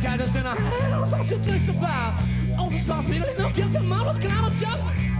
kijkers in haar house als je drugs op haar. Onze spansmiddelen nog heel te man, wat klaar met jou.